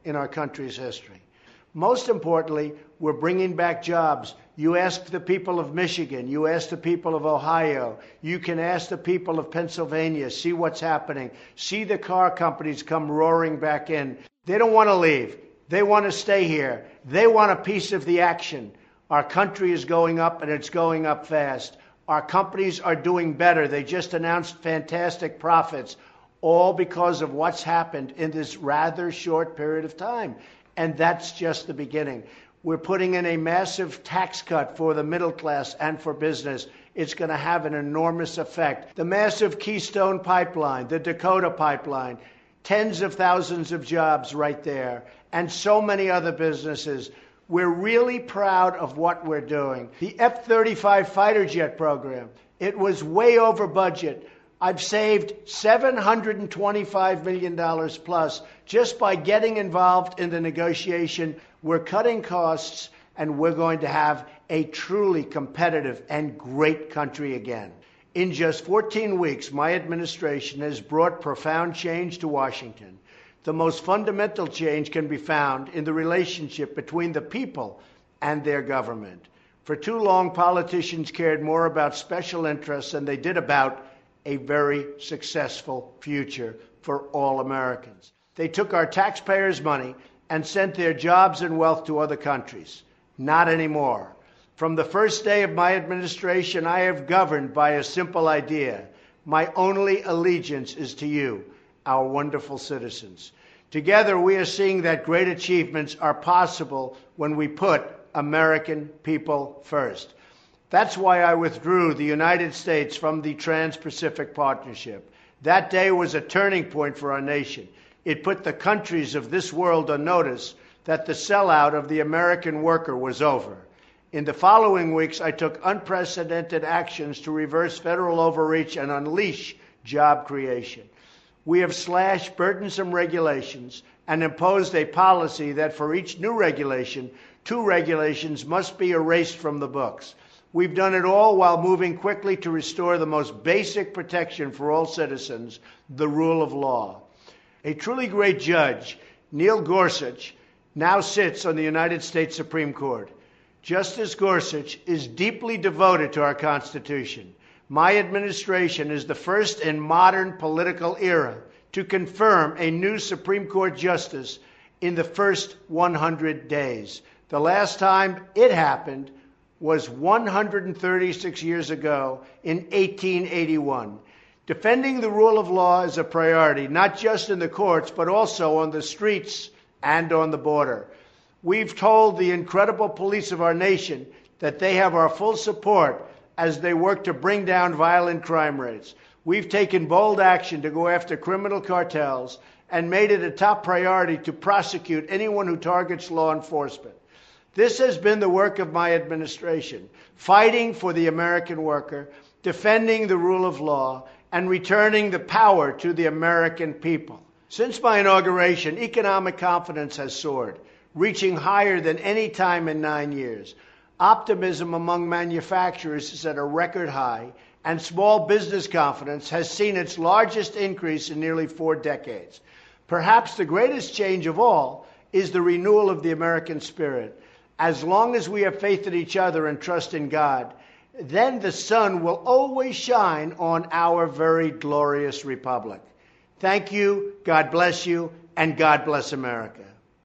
in our country's history. Most importantly, we're bringing back jobs. You ask the people of Michigan, you ask the people of Ohio, you can ask the people of Pennsylvania, see what's happening. See the car companies come roaring back in. They don't want to leave. They want to stay here. They want a piece of the action. Our country is going up, and it's going up fast. Our companies are doing better. They just announced fantastic profits, all because of what's happened in this rather short period of time. And that's just the beginning. We're putting in a massive tax cut for the middle class and for business. It's going to have an enormous effect. The massive Keystone Pipeline, the Dakota Pipeline, tens of thousands of jobs right there, and so many other businesses. We're really proud of what we're doing. The F-35 fighter jet program, it was way over budget. I've saved $725 million plus just by getting involved in the negotiation. We're cutting costs, and we're going to have a truly competitive and great country again. In just 14 weeks, my administration has brought profound change to Washington. The most fundamental change can be found in the relationship between the people and their government. For too long, politicians cared more about special interests than they did about a very successful future for all Americans. They took our taxpayers' money and sent their jobs and wealth to other countries. Not anymore. From the first day of my administration, I have governed by a simple idea. My only allegiance is to you, our wonderful citizens. Together, we are seeing that great achievements are possible when we put American people first. That's why I withdrew the United States from the Trans-Pacific Partnership. That day was a turning point for our nation. It put the countries of this world on notice that the sellout of the American worker was over. In the following weeks, I took unprecedented actions to reverse federal overreach and unleash job creation. We have slashed burdensome regulations and imposed a policy that for each new regulation, 2 regulations must be erased from the books. We've done it all while moving quickly to restore the most basic protection for all citizens, the rule of law. A truly great judge, Neil Gorsuch, now sits on the United States Supreme Court. Justice Gorsuch is deeply devoted to our Constitution. My administration is the first in modern political era to confirm a new Supreme Court justice in the first 100 days. The last time it happened was 136 years ago in 1881. Defending the rule of law is a priority, not just in the courts, but also on the streets and on the border. We've told the incredible police of our nation that they have our full support as they work to bring down violent crime rates. We've taken bold action to go after criminal cartels and made it a top priority to prosecute anyone who targets law enforcement. This has been the work of my administration, fighting for the American worker, defending the rule of law, and returning the power to the American people. Since my inauguration, economic confidence has soared, reaching higher than any time in 9 years. Optimism among manufacturers is at a record high, and small business confidence has seen its largest increase in nearly 4 decades. Perhaps the greatest change of all is the renewal of the American spirit. As long as we have faith in each other and trust in God, then the sun will always shine on our very glorious republic. Thank you, God bless you, and God bless America.